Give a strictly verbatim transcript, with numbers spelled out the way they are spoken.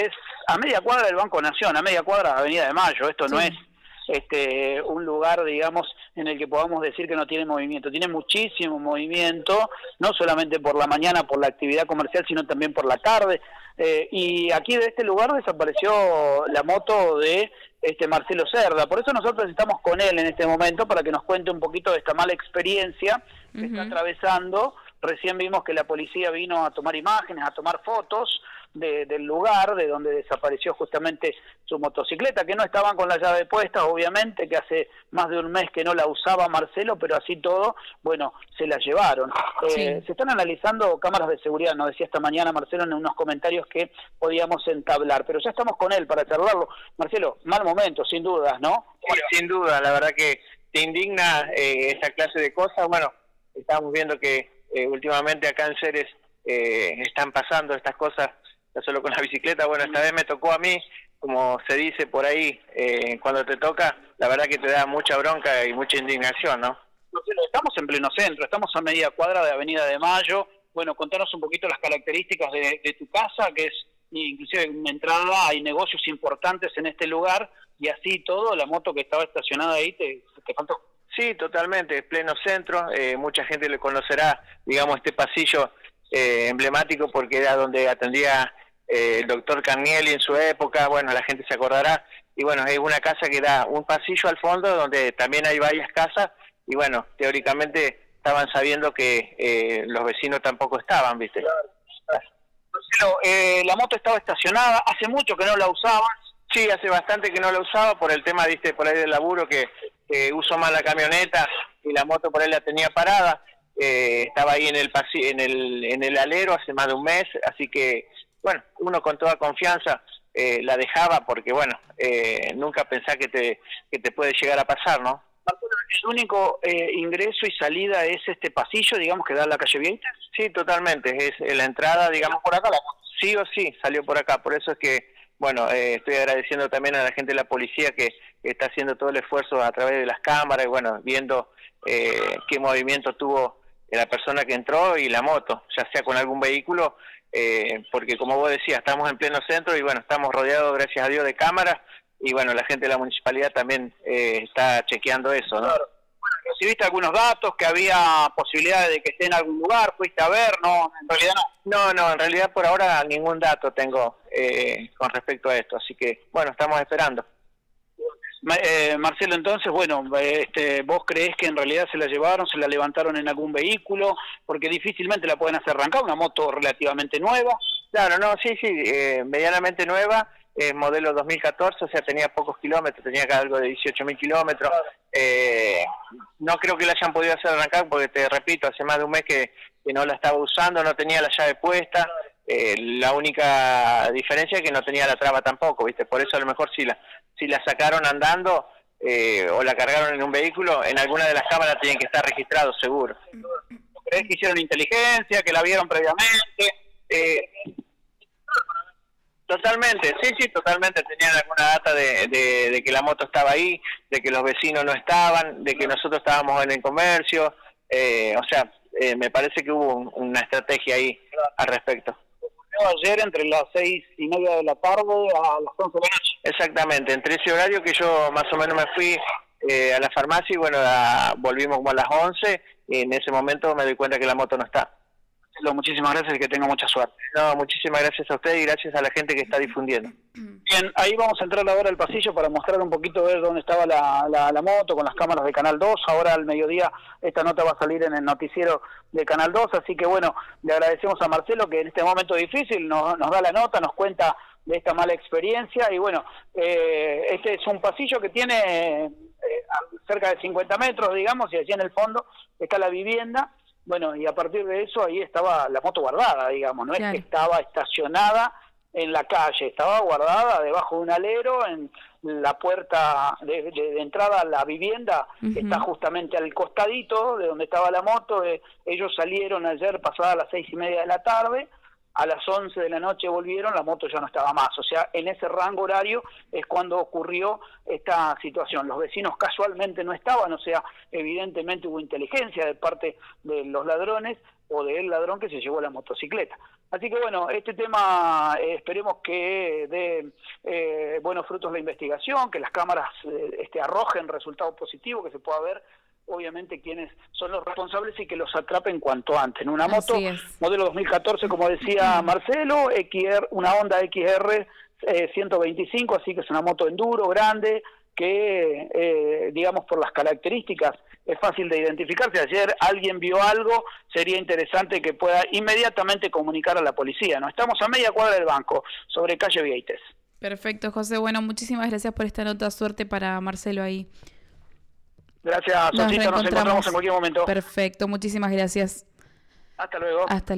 Es a media cuadra del Banco Nación, a media cuadra de Avenida de Mayo. Esto sí. no es este un lugar, digamos, en el que podamos decir que no tiene movimiento. Tiene muchísimo movimiento, no solamente por la mañana, por la actividad comercial, sino también por la tarde. Eh, y aquí de este lugar desapareció la moto de este Marcelo Cerda. Por eso nosotros estamos con él en este momento para que nos cuente un poquito de esta mala experiencia que uh-huh. está atravesando. Recién vimos que la policía vino a tomar imágenes, a tomar fotos de, del lugar de donde desapareció justamente su motocicleta, que no estaban con la llave puesta, obviamente, que hace más de un mes que no la usaba Marcelo, pero así todo, bueno, se la llevaron. Sí. Eh, se están analizando cámaras de seguridad, nos decía esta mañana Marcelo en unos comentarios que podíamos entablar, pero ya estamos con él para charlarlo. Marcelo, mal momento, sin dudas, ¿no? Sí, sin duda, la verdad que te indigna eh, esa clase de cosas. Bueno, estamos viendo que Eh, últimamente acá en Ceres eh, están pasando estas cosas, no solo con la bicicleta. Bueno, esta vez me tocó a mí, como se dice por ahí, eh, cuando te toca, la verdad que te da mucha bronca y mucha indignación, ¿no? Estamos en pleno centro, estamos a media cuadra de Avenida de Mayo. Bueno, contanos un poquito las características de, de tu casa, que es inclusive una entrada, hay negocios importantes en este lugar, y así todo, la moto que estaba estacionada ahí te, te faltó. Sí, totalmente, pleno centro, eh, mucha gente le conocerá, digamos, este pasillo eh, emblemático porque era donde atendía eh, el doctor Carnielli en su época. Bueno, la gente se acordará, y bueno, es una casa que da un pasillo al fondo donde también hay varias casas, y bueno, teóricamente estaban sabiendo que eh, los vecinos tampoco estaban, ¿viste? Marcelo, eh, la moto estaba estacionada, hace mucho que no la usabas. Sí, hace bastante que no la usaba por el tema, viste, por ahí del laburo, que eh, uso más la camioneta y la moto por ahí la tenía parada. Eh, estaba ahí en el, pasi en el en el alero hace más de un mes, así que, bueno, uno con toda confianza eh, la dejaba porque, bueno, eh, nunca pensás que te, que te puede llegar a pasar, ¿no? ¿El único eh, ingreso y salida es este pasillo, digamos, que da a la calle Vieites? Sí, totalmente, es la entrada, digamos, por acá, la sí o sí salió por acá, por eso es que, bueno, eh, estoy agradeciendo también a la gente de la policía que, que está haciendo todo el esfuerzo a través de las cámaras y, bueno, viendo eh, qué movimiento tuvo la persona que entró y la moto, ya sea con algún vehículo, eh, porque como vos decías, estamos en pleno centro y, bueno, estamos rodeados, gracias a Dios, de cámaras, y, bueno, la gente de la municipalidad también eh, está chequeando eso, ¿no? Claro. Bueno, recibiste algunos datos, que había posibilidades de que esté en algún lugar, fuiste a ver, no, en realidad no. No, no, en realidad por ahora ningún dato tengo eh, con respecto a esto, así que, bueno, estamos esperando. Eh, Marcelo, entonces, bueno, este, ¿vos creés que en realidad se la llevaron, se la levantaron en algún vehículo? Porque difícilmente la pueden hacer arrancar, una moto relativamente nueva. Claro, no, sí, sí, eh, medianamente nueva, eh, modelo dos mil catorce, o sea, tenía pocos kilómetros, tenía acá algo de dieciocho mil kilómetros. Eh, no creo que la hayan podido hacer arrancar porque, te repito, hace más de un mes que, que no la estaba usando, no tenía la llave puesta. Eh, la única diferencia es que no tenía la traba tampoco, ¿viste? Por eso a lo mejor si la si la sacaron andando eh, o la cargaron en un vehículo, en alguna de las cámaras tienen que estar registrados, seguro. ¿Crees que hicieron inteligencia, que la vieron previamente? Eh, totalmente, sí, sí, totalmente. Tenían alguna data de, de, de que la moto estaba ahí, de que los vecinos no estaban, de que nosotros estábamos en el comercio. Eh, o sea, eh, me parece que hubo un, una estrategia ahí al respecto. Ayer entre las seis y media de la tarde a las once de la noche. Exactamente, entre ese horario que yo más o menos me fui eh, a la farmacia y, bueno, a, volvimos como a las once, y en ese momento me doy cuenta que la moto no está. Muchísimas gracias y que tenga mucha suerte. No, muchísimas gracias a usted y gracias a la gente que está difundiendo. Bien, ahí vamos a entrar ahora al pasillo para mostrar un poquito, ver dónde estaba la, la, la moto con las cámaras de Canal dos. Ahora al mediodía esta nota va a salir en el noticiero de Canal dos, así que, bueno, le agradecemos a Marcelo que en este momento difícil nos, nos da la nota, nos cuenta de esta mala experiencia. Y, bueno, eh, este es un pasillo que tiene eh, cerca de cincuenta metros, digamos, y allí en el fondo está la vivienda. Bueno, y a partir de eso ahí estaba la moto guardada, digamos, no claro. Es que estaba estacionada en la calle, estaba guardada debajo de un alero, en la puerta de, de, de entrada a la vivienda, uh-huh. Está justamente al costadito de donde estaba la moto. Eh, ellos salieron ayer pasadas las seis y media de la tarde, a las once de la noche volvieron, la moto ya no estaba más. O sea, en ese rango horario es cuando ocurrió esta situación. Los vecinos casualmente no estaban, o sea, evidentemente hubo inteligencia de parte de los ladrones o del ladrón que se llevó la motocicleta. Así que bueno, este tema eh, esperemos que dé eh, buenos frutos la investigación, que las cámaras eh, este, arrojen resultados positivos, que se pueda ver obviamente quiénes son los responsables y que los atrapen cuanto antes. En una moto, modelo dos mil catorce, como decía Marcelo, X R, una Honda X R eh, ciento veinticinco, así que es una moto enduro, grande, que eh, digamos por las características es fácil de identificar. Si ayer alguien vio algo, sería interesante que pueda inmediatamente comunicar a la policía. No estamos a media cuadra del banco, sobre calle Vieites. Perfecto, José. Bueno, muchísimas gracias por esta nota. Suerte para Marcelo ahí. Gracias, Sosito. Nos encontramos en cualquier momento. Perfecto, muchísimas gracias. Hasta luego. Hasta luego.